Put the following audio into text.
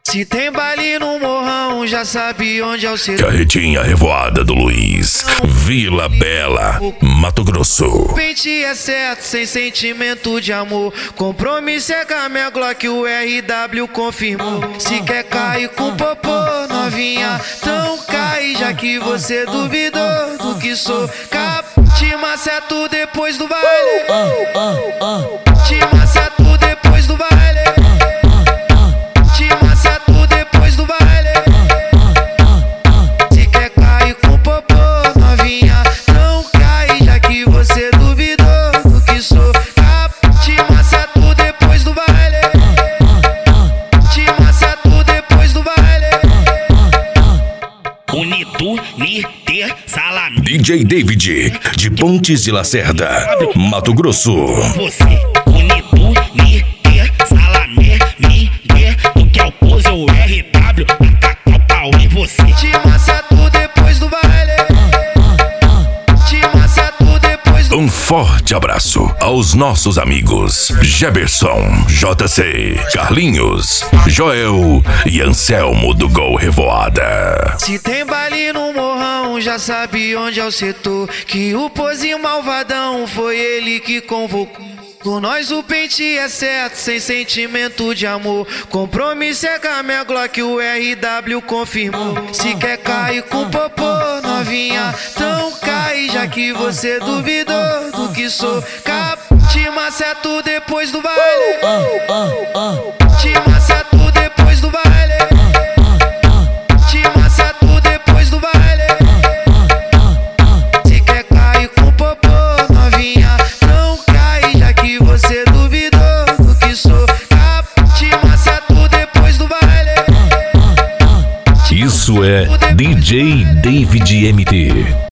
Se tem baile no morrão, já sabe onde é o seu. Carretinha Revoada do Luiz, Vila Bela, Mato Grosso. Pente é certo, sem sentimento de amor. Compromisso é com a minha Glock, o RW confirmou. Se quer cair com popô, novinha, então cai, já que você duvidou do que sou. Te maceto depois do baile. Te maceto depois do baile. Te maceto depois do baile. Se quer cair com popô, novinha, não cai, já que você duvidou do que sou. Te maceto depois do baile. Te maceto depois do baile. Unido, Niter, Salame. DJ David, de Pontes de Lacerda, Mato Grosso. Você, Unido, Niter, Salame, Niter, tu quer o pose ou o RW, tacar o pau em você. Te maceto depois do baile. Te maceto depois do. Um forte abraço aos nossos amigos Geberson, JC, Carlinhos, Joel e Anselmo do Gol Revoada. Se tem baile no morrão, já sabe onde é o setor. Que o pozinho malvadão foi ele que convocou. Com nós o pente é certo, sem sentimento de amor. Compromisso é com a minha Glock, o RW confirmou. Se quer cair com popô, novinha, então cai, já que você duvidou do que sou. Te maceto depois do baile. Te maceto depois do baile. Te maceto depois do baile. Se quer cair com popô, novinha, não cai, já que você duvidou do que sou. Te maceto depois do baile. Isso é DJ David MT.